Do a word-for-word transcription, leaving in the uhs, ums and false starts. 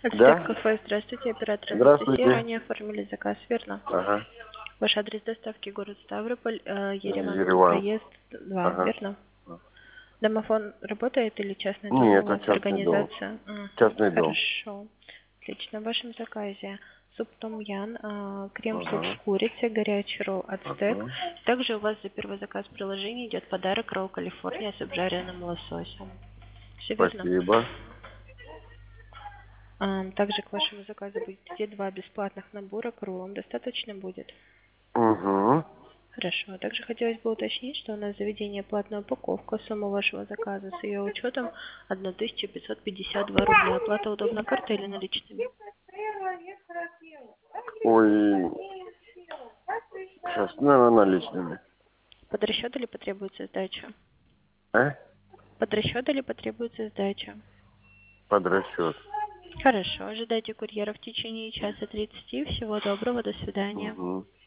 Да? Отстеп кафе, здравствуйте, оператор Анастасия, Здравствуйте. ранее оформили заказ, верно? Ага. Ваш адрес доставки город Ставрополь, э, Ереванский Ереван. проезд два, Ага. верно? Домофон работает или частный дом Нет, у это вас, частный дом. организация? Мгм, Частный дом. хорошо. Отлично. В вашем заказе суп том-ян, э, крем-суп с Ага. курицей, горячий ролл ацтек. Ага. Также у вас за первый заказ в приложении идет подарок ролл Калифорния с обжаренным лососем. Все верно? Спасибо. А, Также к вашему заказу будет идти два бесплатных набора к роллам. Достаточно будет? Угу. Хорошо. Также хотелось бы уточнить, что у нас заведение платная упаковка. Сумма вашего заказа с ее учетом тысяча пятьсот пятьдесят два рубля. Оплата удобна картой или наличными? Ой, сейчас, наверное, наличными. Под расчет или потребуется сдача? А? Под расчет или потребуется сдача? Под расчет. Хорошо. Ожидайте курьера в течение часа тридцати. Всего доброго. До свидания. Угу.